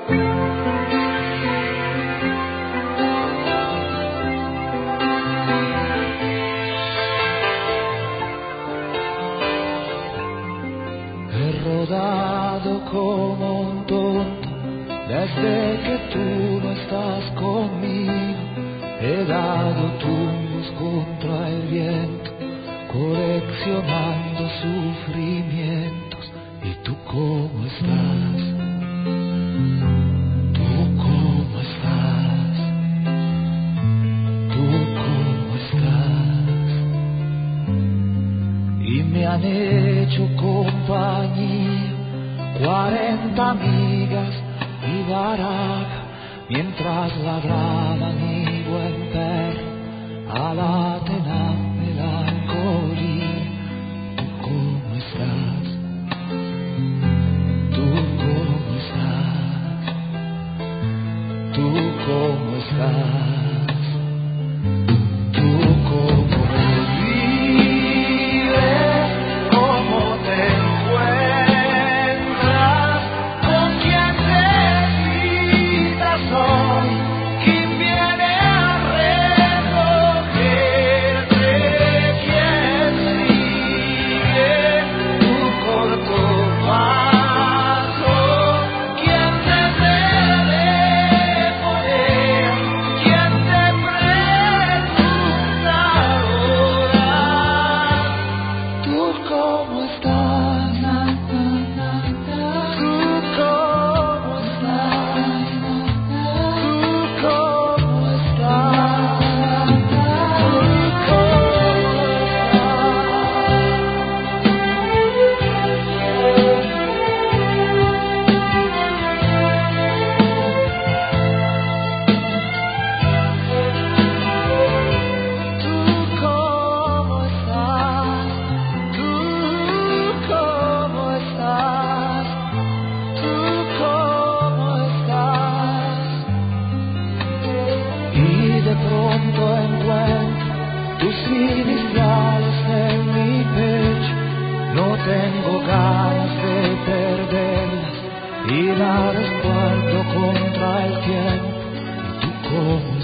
He rodado como un tonto desde que tú no estás conmigo. He dado tumbos contra el viento, coleccionando sufrimientos. ¿Y tú cómo estás? ¿Tú cómo estás? ¿Tú cómo estás? Y me han hecho compañía 40 amigas y baraca, mientras ladraba mi buen perro a la tenaz melancolía. ¿Tú cómo estás? ¿Tú cómo estás? ¿Tú cómo estás? ¿Tú cómo vives? ¿Cómo te encuentras? ¿Con quién te citas hoy? ¿Quién viene a recogerte? ¿Quién sigue tu corto paso? ¿Quién te debe poner? ¿Quién te pregunta ahora? ¿Tú cómo estás? ¿Tú cómo estás? ¿Tú cómo estás? ¿Tú cómo estás? ¿Tú cómo estás? ¿Tú cómo estás? Y de pronto encuentro tus iniciales en mi pecho. No tengo ganas de perderlas y las resguardo contra el tiempo. ¿Y tú cómo